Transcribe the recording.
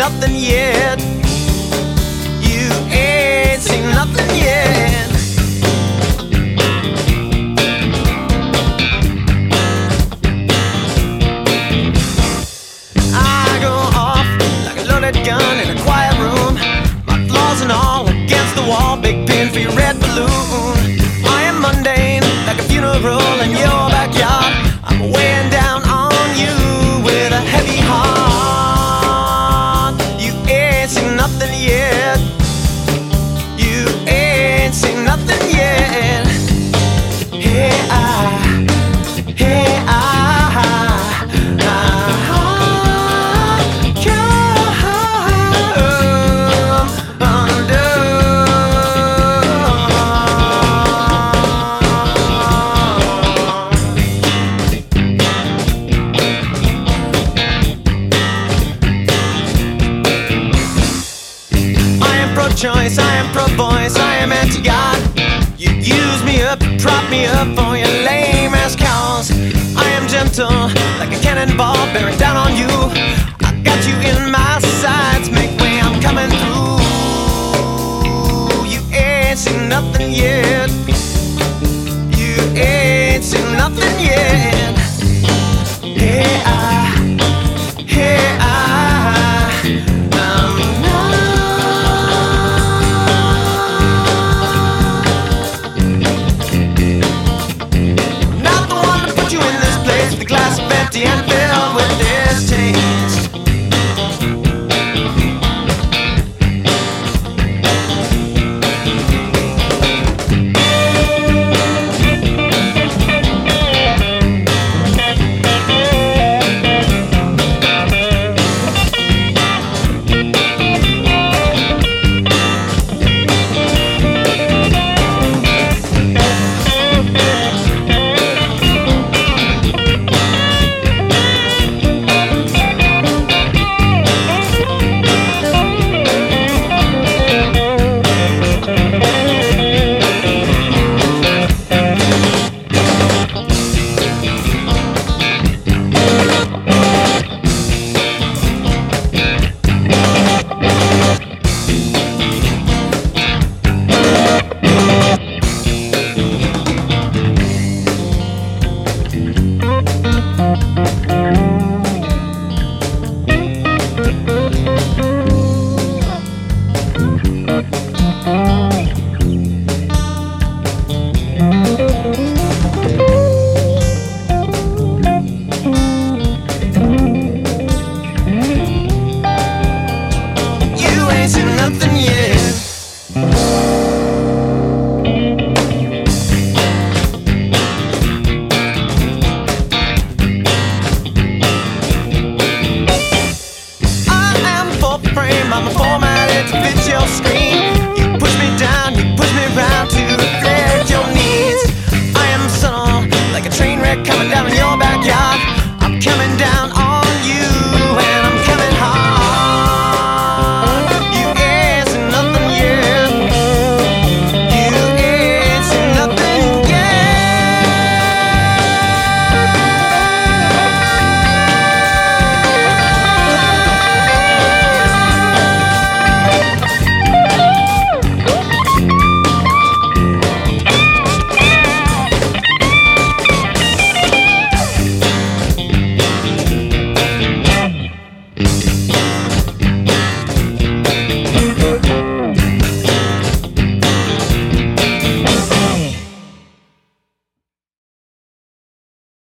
nothing yet. You ain't seen nothing yet. I go off like a loaded gun in a quiet room. My flaws and all against the wall. Big pin for your red balloon. I am mundane like a funeral in your backyard. I'm weighing down on you with a heavy heart. You ain't seen nothing yet. You ain't seen nothing yet. Hey, choice, I am pro-voice, I am anti-God. You use me up, prop me up for your lame ass cause. I am gentle, like a cannonball bearing down on you. I got you in my sights, make way, I'm coming through. You ain't seen nothing yet. You ain't seen nothing yet. Hey, and filled with distaste. Nothing yet. I am full frame, I'm formatted to fit your screen. You push me down, you push me round to reflect your needs. I am subtle, like a train wreck coming down in your backyard. I'm coming down